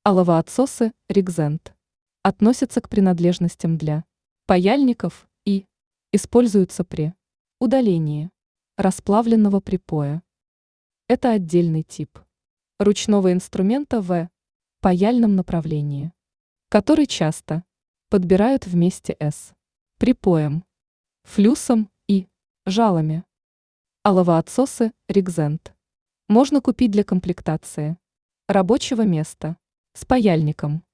Оловоотсосы Ригзент относятся к принадлежностям для паяльников и используются при удалении расплавленного припоя. Это отдельный тип ручного инструмента в паяльном направлении, который часто подбирают вместе с припоем, флюсом и жалами. Оловоотсосы Ригзент можно купить для комплектации рабочего места с паяльником.